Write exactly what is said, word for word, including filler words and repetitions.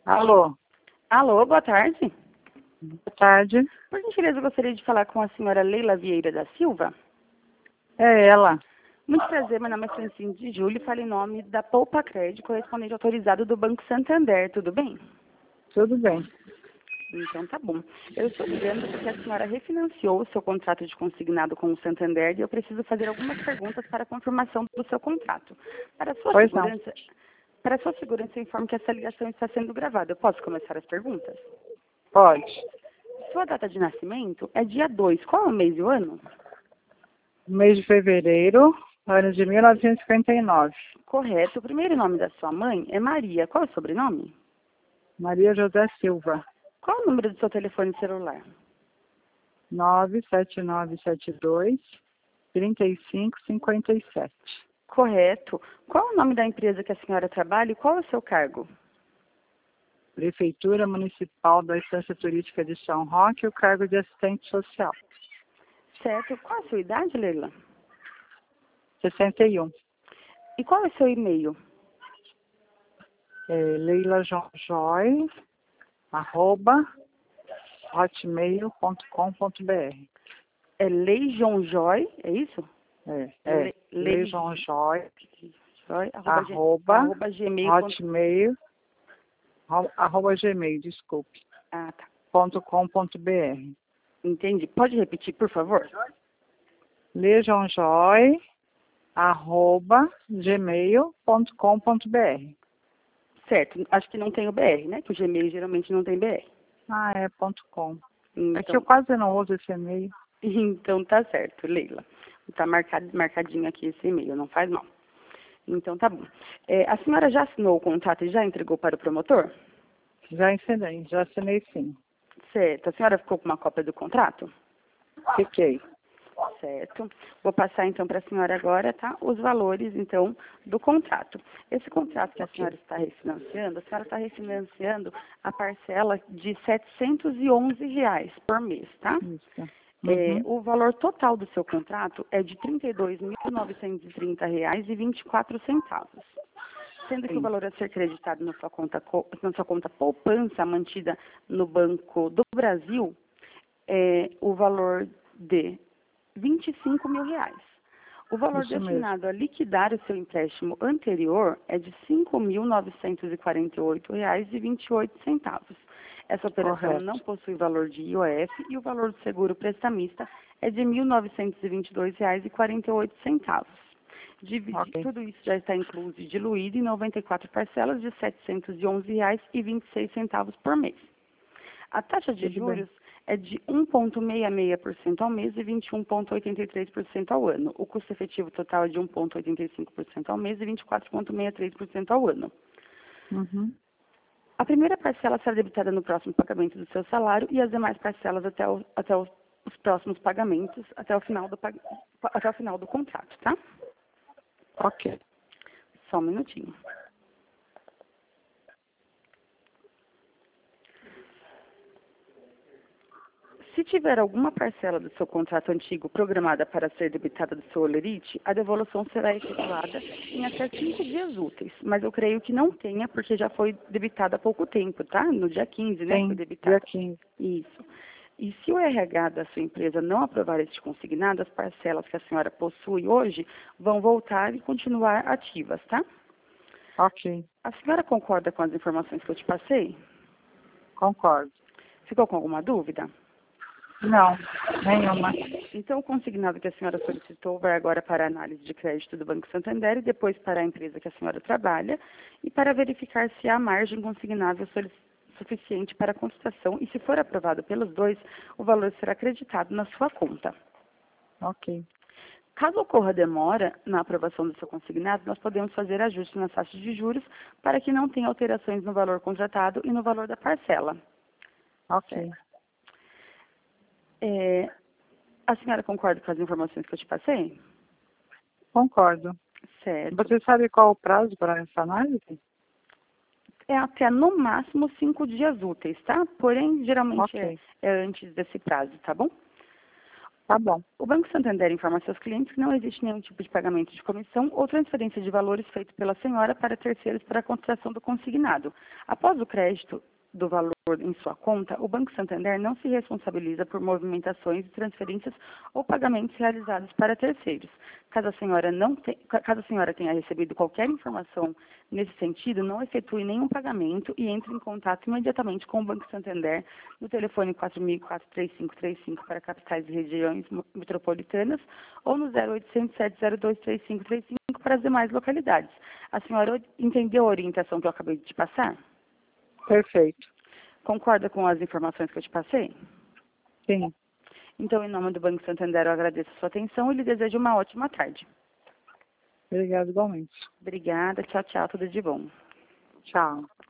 Alô, Alô, boa tarde. boa tarde. Por gentileza, eu gostaria de falar com a senhora Leila Vieira da Silva. É ela. Muito prazer, meu nome é Francine de Júlio e falo em nome da Poupa Crédito, correspondente autorizado do Banco Santander, tudo bem? Tudo bem. Então tá bom. Eu estou ligando porque a senhora refinanciou o seu contrato de consignado com o Santander e eu preciso fazer algumas perguntas para a confirmação do seu contrato. Para a sua Pois não. segurança, para a sua segurança, eu informo que essa ligação está sendo gravada. Eu posso começar as perguntas? Pode. Sua data de nascimento é dia dois. Qual é o mês e o ano? Mês de fevereiro, ano de mil novecentos e cinquenta e nove. Correto. O primeiro nome da sua mãe é Maria. Qual é o sobrenome? Maria José Silva. Qual é o número do seu telefone celular? nove sete nove sete dois, três cinco cinco sete. Correto. Qual é o nome da empresa que a senhora trabalha e qual é o seu cargo? Prefeitura Municipal da Estância Turística de São Roque, o cargo de assistente social. Certo. Qual é a sua idade, Leila? sessenta e um. E qual é o seu e-mail? É, Leila Jonjoy, arroba, hotmail ponto com ponto br. É Leijonjoy, é isso? É, é. Le- Leijonjoy, Joy, arroba, g- arroba, arroba gmail. ponto- hotmail, ro- arroba gmail, desculpe, Ah, tá. ponto com ponto br. Entendi. Pode repetir, por favor? Lejonjoy, arroba gmail ponto com ponto br. Certo. Acho que não tem o B R, né? Que o Gmail geralmente não tem B R. Ah, é ponto .com. É que eu Então, quase não uso esse e-mail. então tá certo, Leila. Tá marcado, marcadinho aqui esse e-mail, não faz mal. Então tá bom. É, a senhora já assinou o contrato e já entregou para o promotor? Já ensinei, já assinei sim. Certo. A senhora ficou com uma cópia do contrato? Fiquei. Certo. Vou passar então para a senhora agora, tá? Os valores, então, do contrato. Esse contrato que a senhora está refinanciando, a senhora está refinanciando a parcela de setecentos e onze reais por mês, tá? Isso. É, Uhum. o valor total do seu contrato é de trinta e dois mil novecentos e trinta reais e vinte e quatro centavos. Sendo que o Sim. valor a ser creditado na sua conta, co- na sua conta poupança mantida no Banco do Brasil é o valor de vinte e cinco mil reais. O valor Isso mesmo. destinado a liquidar o seu empréstimo anterior é de cinco mil novecentos e quarenta e oito reais e vinte e oito centavos. Essa operação Correto. não possui valor de I O F e o valor do seguro prestamista é de mil novecentos e vinte e dois reais e quarenta e oito centavos. Dividi- Ok. Tudo isso já está incluso e diluído em noventa e quatro parcelas de setecentos e onze reais e vinte e seis centavos por mês. A taxa de Tudo bem. juros é de um vírgula sessenta e seis por cento ao mês e vinte e um vírgula oitenta e três por cento ao ano. O custo efetivo total é de um vírgula oitenta e cinco por cento ao mês e vinte e quatro vírgula sessenta e três por cento ao ano. Uhum. A primeira parcela será debitada no próximo pagamento do seu salário e as demais parcelas até, o- até os, os próximos pagamentos, até o, final do, pag- até o final do contrato, tá? Ok. Só um minutinho. Se tiver alguma parcela do seu contrato antigo programada para ser debitada do seu holerite, a devolução será efetuada em até cinco dias úteis. Mas eu creio que não tenha, porque já foi debitada há pouco tempo, tá? No dia quinze, né? Foi Tem debitada. dia quinze. Isso. E se o R H da sua empresa não aprovar este consignado, as parcelas que a senhora possui hoje vão voltar e continuar ativas, tá? Ok. A senhora concorda com as informações que eu te passei? Concordo. Ficou com alguma dúvida? Não, nenhuma. Então, o consignado que a senhora solicitou vai agora para a análise de crédito do Banco Santander e depois para a empresa que a senhora trabalha e para verificar se há margem consignável solic- suficiente para a consultação e, se for aprovado pelos dois, o valor será acreditado na sua conta. Ok. Caso ocorra demora na aprovação do seu consignado, nós podemos fazer ajustes nas taxas de juros para que não tenha alterações no valor contratado e no valor da parcela. Ok. É, a senhora concorda com as informações que eu te passei? Concordo. Certo. Você sabe qual o prazo para essa análise? É até no máximo cinco dias úteis, tá? Porém, geralmente é, Ok. é antes desse prazo, tá bom? Tá bom. O Banco Santander informa a seus clientes que não existe nenhum tipo de pagamento de comissão ou transferência de valores feito pela senhora para terceiros para a contratação do consignado. Após o crédito do valor em sua conta, o Banco Santander não se responsabiliza por movimentações, transferências ou pagamentos realizados para terceiros. Caso a senhora, não te... Caso a senhora tenha recebido qualquer informação nesse sentido, não efetue nenhum pagamento e entre em contato imediatamente com o Banco Santander no telefone quatro mil e quatro, três cinco três cinco para capitais e regiões metropolitanas ou no zero oitocentos, sete zero dois, três cinco três cinco para as demais localidades. A senhora entendeu a orientação que eu acabei de te passar? Perfeito. Concorda com as informações que eu te passei? Sim. Então, em nome do Banco Santander, eu agradeço a sua atenção e lhe desejo uma ótima tarde. Obrigado igualmente. Obrigada. Tchau, tchau. Tudo de bom. Tchau.